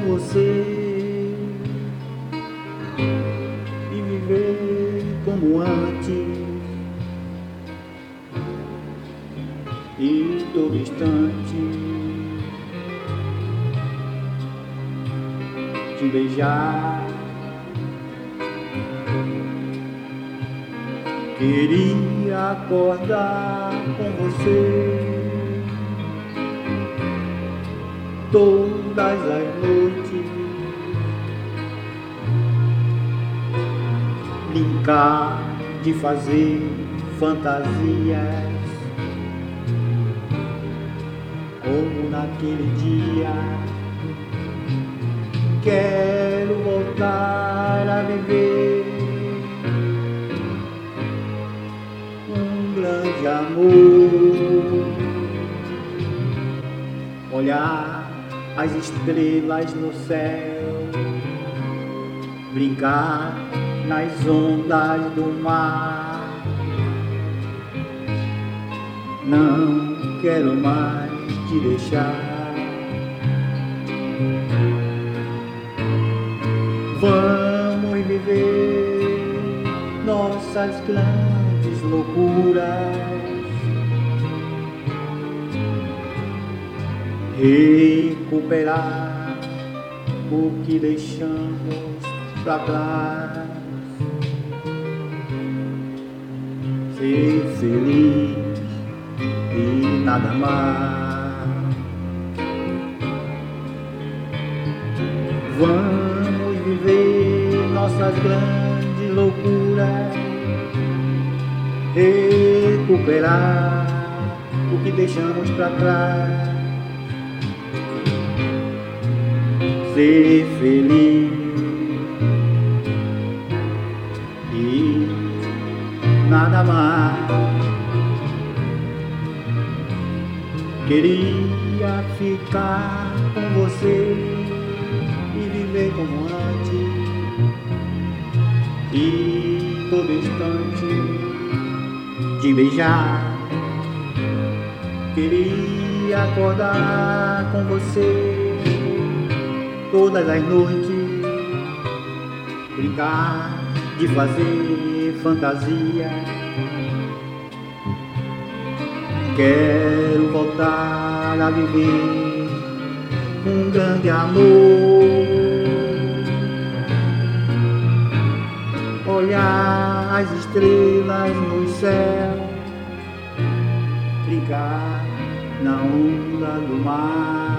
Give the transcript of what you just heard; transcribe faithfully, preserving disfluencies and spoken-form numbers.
você e viver como antes, e todo instante te beijar. Queria acordar com você todas as noites, brincar de fazer fantasias, como naquele dia. Quero voltar a viver um grande amor, olhar as estrelas no céu, brincar nas ondas do mar. Não quero mais te deixar. Vamos viver nossas grandes loucuras, recuperar o que deixamos pra trás, ser feliz e nada mais. Vamos viver nossas grandes loucuras, recuperar o que deixamos pra trás, ser feliz e nada mais. Queria ficar com você e viver como antes, e todo instante te beijar. Queria acordar com você todas as noites, brincar de fazer fantasia. Quero voltar a viver um grande amor, olhar as estrelas no céu, brincar na onda do mar.